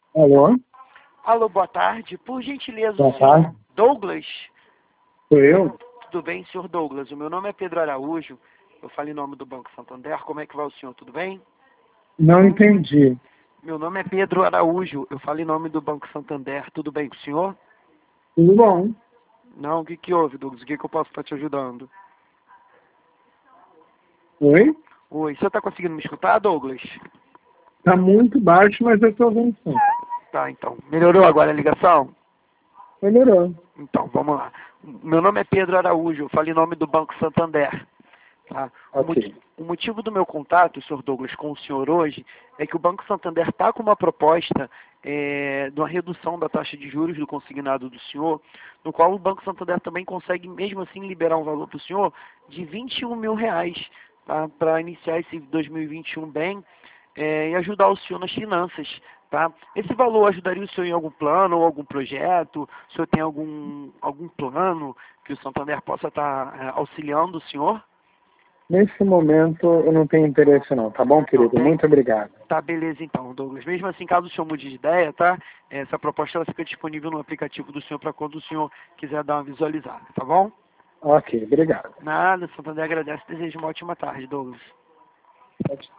Alô? Alô, boa tarde. Por gentileza, Boa o senhor tarde. Douglas? Sou eu? Tudo bem, senhor Douglas? O meu nome é Pedro Araújo. Eu falo em nome do Banco Santander. Como é que vai o senhor? Tudo bem? Não entendi. Meu nome é Pedro Araújo. Eu falo em nome do Banco Santander. Tudo bem com o senhor? Tudo bom? Não, o que que houve, Douglas? O que que eu posso estar te ajudando? Oi? Oi, o senhor está conseguindo me escutar, Douglas? Tá muito baixo, mas eu estou ouvindo sim. Tá, então. Melhorou agora a ligação? Melhorou. Então, vamos lá. Meu nome é Pedro Araújo. Eu falo em nome do Banco Santander. Tá? Ok. O motivo do meu contato, senhor Douglas, com o senhor hoje, é que o Banco Santander está com uma proposta de uma redução da taxa de juros do consignado do senhor, no qual o Banco Santander também consegue, mesmo assim, liberar um valor para o senhor de R$ 21.000, tá? Para iniciar esse 2021 bem e ajudar o senhor nas finanças. Tá? Esse valor ajudaria o senhor em algum plano ou algum projeto? O senhor tem algum plano que o Santander possa estar auxiliando o senhor? Nesse momento eu não tenho interesse não, tá bom, Não querido? tem? Muito obrigado. Tá, beleza então, Douglas. Mesmo assim, caso o senhor mude de ideia, tá? Essa proposta ela fica disponível no aplicativo do senhor para quando o senhor quiser dar uma visualizada, tá bom? Ok, obrigado. Nada, Santander agradece e deseja uma ótima tarde, Douglas. Pode